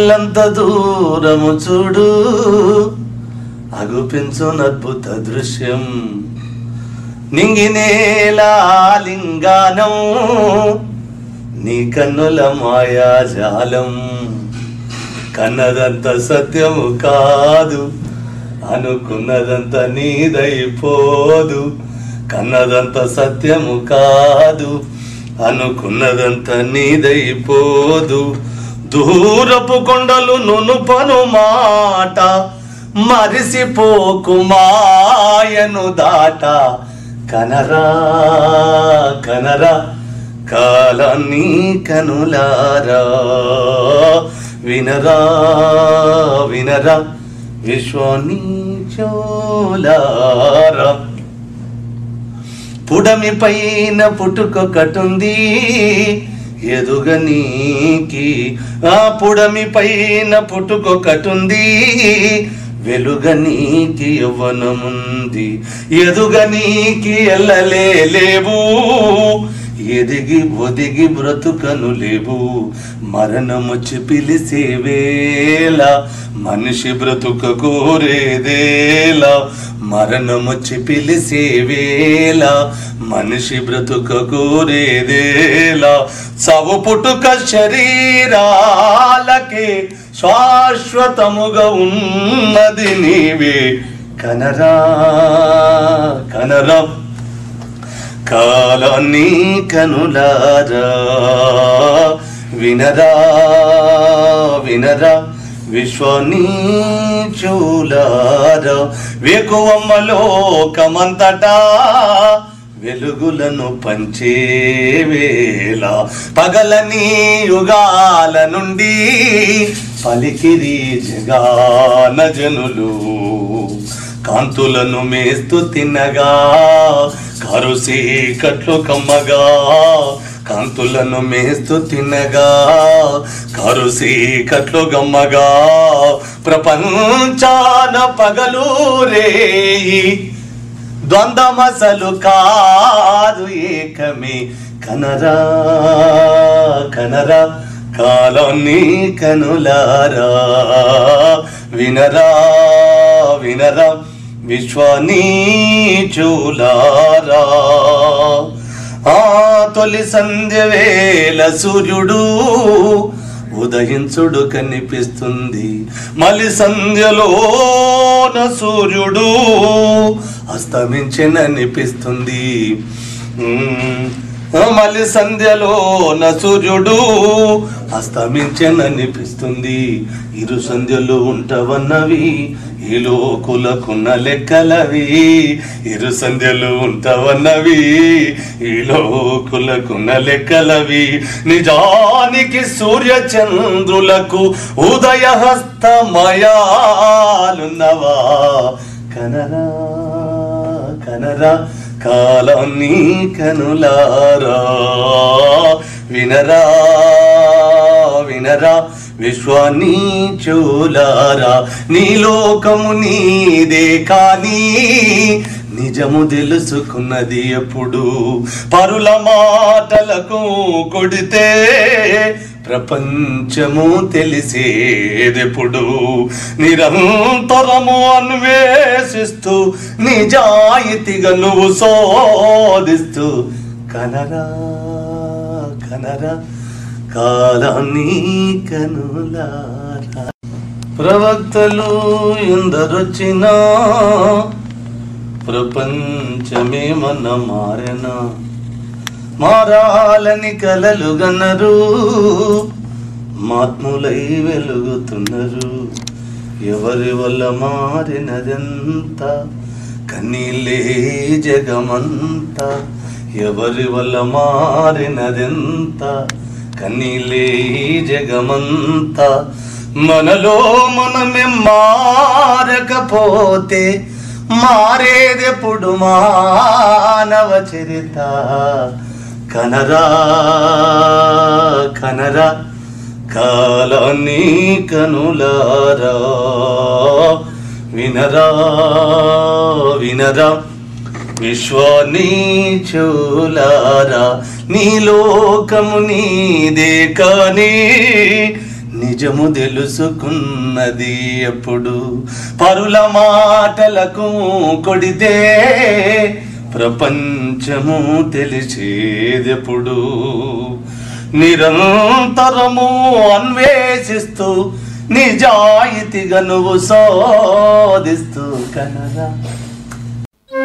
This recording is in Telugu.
అల్లంత దూరము చూడు అగుపించునద్భుత దృశ్యం నింగినేలాలింగానం నీ కన్నుల మాయాజాలం కన్నదంత సత్యము కాదు అనుకున్నదంత నీదైపోదు కన్నదంత సత్యము కాదు అనుకున్నదంత నీదైపోదు దూరపు కొండలు నునుపను మాట మరిసిపోకు మాయను దాట కనరా కనరా కాలాన్ని కనులారా వినరా వినరా విశ్వాన్ని చోలారా పుడమి పైన పుట్టుకొకటుంది ఎదుగనీకి ఆ పుడమి పైన పుట్టుకొకటుంది వెలుగనీకి యవ్వనముంది ఎదుగనీకి ఎల్లలేవు ఎదిగి ఒదిగి బ్రతుకను లేవు మరణమొచ్చి పిలిసే వేళ మనిషి బ్రతుక కోరేదేలా మరణమొచ్చి పిలిసే వేళ మనిషి బ్రతుక కోరేదేలా సవు పుట్టుక శరీరాలకే శాశ్వతముగా ఉన్నది నీవే కనరా కనరా కాలాన్ని కనులారా వినరా వినరా విశ్వాన్ని చూలారా వేకువమ్మ లోకమంతటా వెలుగులను పంచే వేళ పగలని యుగాల నుండి పలికిరి జగాన జనులు కాంతులను మేస్తూ తిన్నగా కరుసి కట్లు కమ్మగా కాంతులను మేస్తూ తిన్నగా కరుసి కట్లు గమ్మగా ప్రపంచాన పగలు రేయి ద్వంద్వమసలు కాదు ఏకమే కనరా కనరా కాలాన్ని కనులారా వినరా వినరా విశ్వాన్ని చూలారా ఆ తొలి సంధ్య వేళ సూర్యుడు ఉదయించుడు కనిపిస్తుంది మలి సంధ్యలోన సూర్యుడు అస్తమించననిపిస్తుంది మలి సంధ్యలోన సూర్యుడు అస్తమించననిపిస్తుంది ఇరు సంధ్యలు ఉంటవన్నవి ఈ లోకులకున్న లెక్కలవి ఇరు సంధ్యలు ఉంటవన్నవి ఈ లోకులకున్న లెక్కలవి నిజానికి సూర్య చంద్రులకు ఉదయహస్తమయాలున్నవా కనరా కనరా కాలాన్ని కనులారా వినరా వినరా విశ్వాన్ని చూలారా నీ లోకము నీదే కానీ నిజము తెలుసుకున్నది ఎప్పుడు పరుల మాటలకు కొడితే ప్రపంచము తెలిసేదెప్పుడు నిరంతరము అన్వేషిస్తూ నిజాయితీగా నువ్వు శోధిస్తూ కనరా కనరా కాలాన్ని కనులారా ప్రవక్తలు ఎందరొచ్చినా ప్రపంచమేమన్న మారెనా మారాలని కలలు గన్నరు మాత్ములై వెలుగుతున్నారు ఎవరి వల్ల మారినదెంత కన్నీళ్ళే జగమంతా ఎవరి వల్ల మారినదెంత కన్నీళ్ళే జగమంతా మనలో మనమే మారకపోతే మారేదెప్పుడు మానవ చరిత కనరా కనరా కాలాన్ని కనులారా వినరా వినరా విశ్వాన్ని చూలారా నీ లోకము నీదే కానీ నిజము తెలుసుకున్నది ఎప్పుడు. పరుల మాటలకు కొడితే ప్రపంచము తెలిసేదెప్పుడు. నిరంతరము అన్వేషిస్తూ నిజాయితీగా నువ్వు శోధిస్తూ కనరా